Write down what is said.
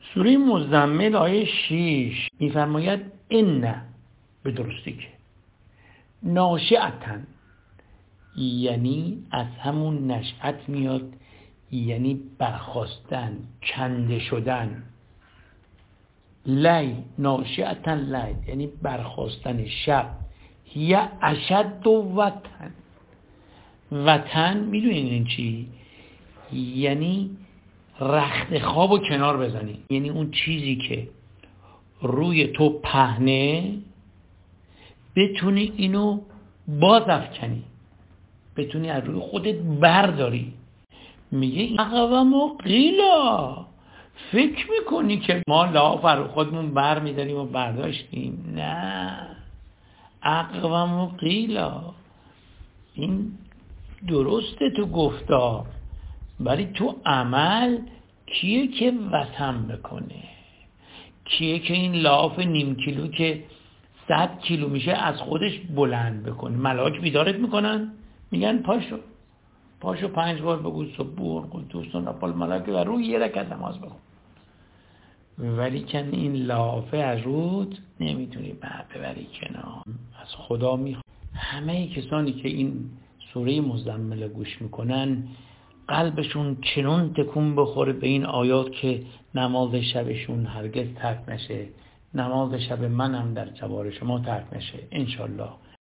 سوره مزمل آیه 6 میفرماید ان، به درستی که ناشئتن، یعنی از همون نشأت میاد، یعنی برخاستن، کنده شدن. لیل، ناشئتن لیل، یعنی برخاستن شب. یا اشد وطن، وطن میدونین این چی؟ یعنی رخت خوابو کنار بزنی، یعنی اون چیزی که روی تو پهنه بتونی اینو باز افکنی، بتونی از روی خودت برداری. میگه اقوام و قیلا، فکر میکنی که ما لاف رو خودمون بر میداریم و برداشتیم؟ نه، اقوام و قیلا، این درسته تو گفتار، ولی تو عمل کیه که وطن بکنه؟ کیه که این لاف نیم کیلو که 100 کیلو میشه از خودش بلند بکنه؟ ملاک بیدارت میکنن، میگن پاشو 5 بار بگو سبوح قدوس رب الملائکه و روی یه رکعت نماز بخون. ولی کن این لافه از رود نمیتونی ببری کنار. از خدا میخواد همه کسانی که این سوره مزمل گوش میکنن قلبشون چنون تکون بخوره به این آیات که نماز شبشون هرگز ترک نشه، نماز شب منم در جوار شما ترک نشه انشالله.